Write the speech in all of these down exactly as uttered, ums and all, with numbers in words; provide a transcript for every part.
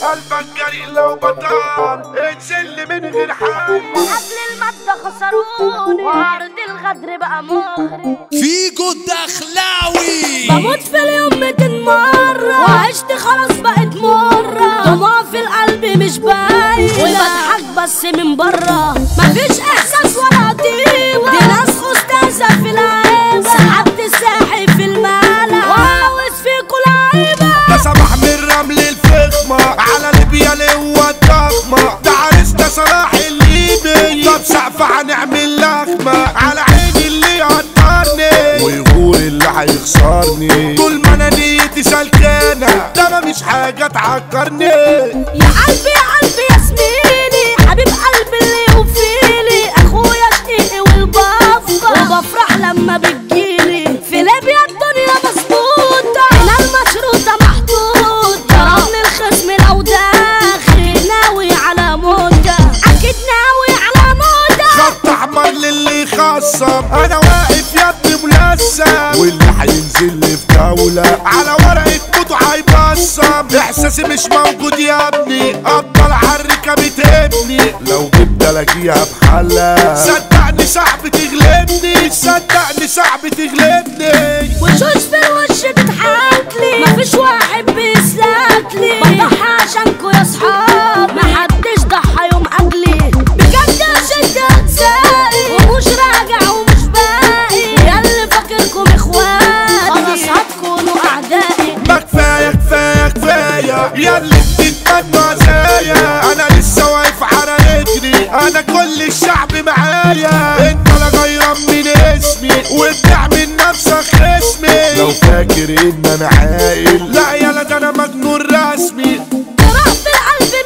قلبك جريء لو بطل اتسل من غير حل. قبل المادة خسروني وعرض الغدر بقى مغري. فيجو الدخلاوي بموت في اليوم ميتين مرة وعشت خلاص بقت مرة. دموع في القلب مش باين وبضحك بس من برا. مفيش احساس ولا طيبة، دي ناس خستازة في العيبة. سحبت الساحي في المالة وعاوز فيكوا لعيبة. ده صباح من رمل الفخمة على ليبيا القوة الضخمة. ده عريسنا صلاح الليبي، طب سقفة هنعمل لخمة على عيني اللي يقدرني ويغور اللي هيخسرني. طول ما انا نيتي سلكانة ده مفيش حاجة تعكرني. يا قلبي يا قلبي يا زميلي، حبيب قلبي اللي يوفيلي. اخويا شقيقي والبفة وبفرح لما بتجيلي. في ليبيا الدنيا مظبوطة، هنا المشروطة محطوطة. رغم الخصم لو داخل ناوي على موتة، اكيد ناوي على موتة. خط احمر للي يخصم، انا واقف يا ابني ملثم. واللي هينزل لي في جولة على ورقة موته هيبصم. احساسي مش موجود يا ابني، افضل عالركة بتهبني. لو جبت الاقيها بحلة صدقني صعب تغلبني، صدقني صعب تغلبني. وشوش في الوش بتحاكلي، مفيش واحد بيسلكلي. بضحي عشانكوا يا صحاب، محدش ضحى يوم اجلي. بجد شد اجزائي ومش راجع ومش باقي. ياللي فاكركم اخوات خلاص هتكونوا اعدائي. ما كفاية كفاية كفاية ياللي بتتمنى زيا. انا لسه واقف على رجلي، انا كل الشعب معايا. انت لا غيران من اسمي وبتعمل نفسك خصمي. لو فاكر ان انا عاقل لا يالا ده انا مجنون رسمي. تروح في القلب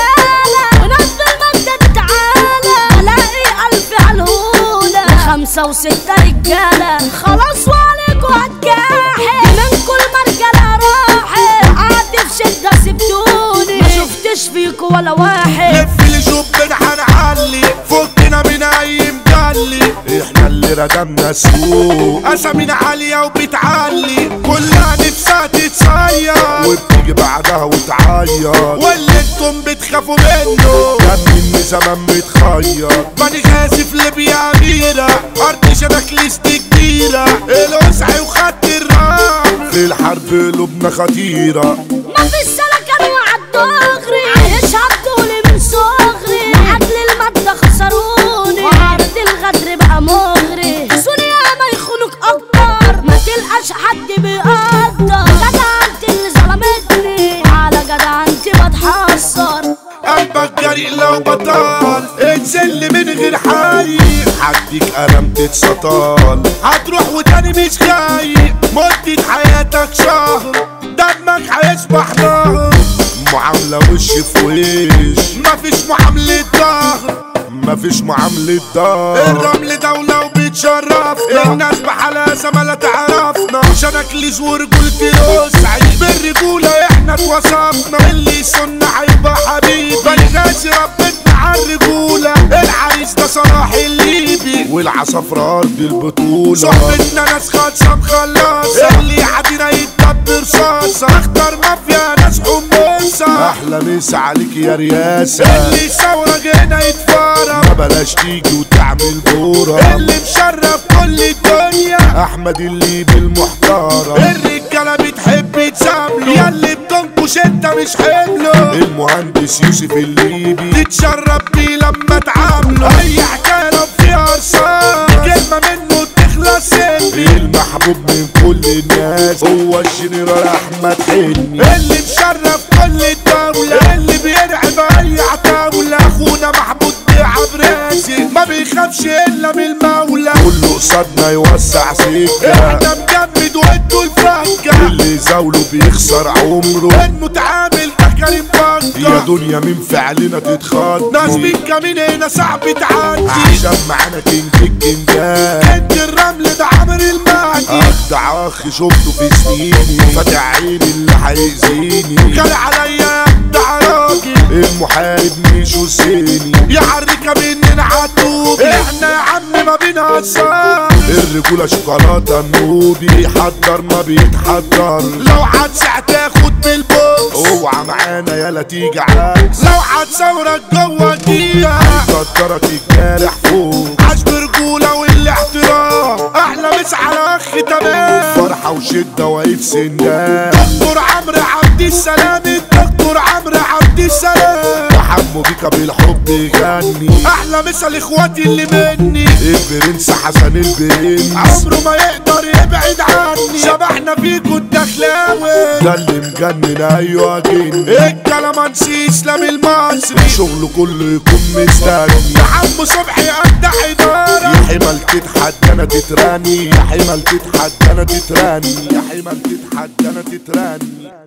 متشالة وناس بالمجد تتعالى. الاقي الف عالهولة خمسة وستة رجالة. خلاص وعليكوا هتجاحد منكوا المرجلة راحت. قعدت في شدة سبتوني، ما شفتش فيكوا ولا واحد. لف لي جبنا هنعلي فكنا من اي مجلي. احنا اللي ردمنا السوق، اسامينا عالية وبتعلي. كلها نفسها تتصير وبتيجي بعدها وتعيط. واللي انتم بتخافوا منه كان مني زمان متخير. بني غازي في ليبيا اميرة، ارض شبكليست كبيرة. الوسعي وخدت الرمل، في الحرب قلوبنا خطيرة. مفيش سلكان وعالدغري، عايشها بطولي من صغري. لأجل المادة خسروني وعرض الغدر بقى مغري. سوريا ما يخونوك اكتر، ما تلقاش حد بيقدر. جدع انت اللي ظلمتني، على جدع انت بتحسر. قلبك جريء لو بطل اتسل من غير حي. هديك قلم تتسطل هتروح وتاني مش خايف. مدة حياتك شهر دمك هيصبح نهر. معاملة وش في وش، مفيش معاملة ظهر، مفيش معاملة ظهر. الرمل دولة وبتشرفنا، الناس بحالها زمالة تعرفنا. شنكليز ورجولة الوسعي، بالرجولة احنا اتوصفنا. اللي يصن هيبقى حبيبي، بني غازي ربتنا عالرجولة. العريس ده صلاح الليبي والعصافرة أرض البطولة. صحبتنا ناس خالصة مخلصة، اللي يعدينا يتدبر رصاصة. اختار مافيا ناس حمصة، احلى مسا عليك يا رياسة. اللي يصورك هنا يتفرج، ما بلاش تيجي وتعمل بورة. اللي مشرف كل الدنيا احمد الليبي المحترم. الرجالة بتحب تسامله، ياللي بتنكش انت مش حمله. المهندس يوسف الليبي تتشرف بيه لما تعامله. اي حكاية لو فيها رصاص كلمة منه تخلص. المحبوب من كل الناس هو الجنرال احمد حلمي. اللي مشرف كل الدولة، اللي بيرعب اي عتاولة. اخونا محمود عبراسي ما بيخافش الا من المولى. كله قصادنا يوسع سكة، احنا مجمد وانتوا الفكة. اللي زاوله بيخسر عمره، المتعامل ده كريم بنكة. يا دنيا من فعلنا تتخض، ناس من كمين هنا صعب تعدي. عشان معانا كينج الجنجان، كينج الرمل ده عمر المهدي. اخدع اخ شفته في سنيني، فاتح عيني اللي هيأذيني. خلي عليا ابدع راجل، المحارب مش وسيني. يا حركة مننا عالطوبي، احنا يا عم ما بنهزر. الرجولة شوكولاتة النوبي، بيحضر ما بيتحضر. لو عدس هتاخد بالبوق، اوعى معانا يالا تيجي عكس لو هتصورك جوه دقيقة هيقدرك الجارح فوق عاش برجولة والاحترام احلى مسا على اخ تمام فرحة وشدة واقف سندان دكتور عمرو عبد السلام الدكتور عمرو عبد السلام وحمو بيكا بالحب يغني احلى مسا لاخواتي اللي مني البرنس حسن البرنس عمره ما يقدر يبعد عني شبحنا فيكو الدخلاوي ده اللي مجنن ايوه جن الكلامانسي اسلام المصري شغله كله يكون مستني ده عمو صبحي قد حضاره يا حمل تتحدى انا تتراني يا حمل تتحدى انا تتراني يا حمل تتحدى انا تتراني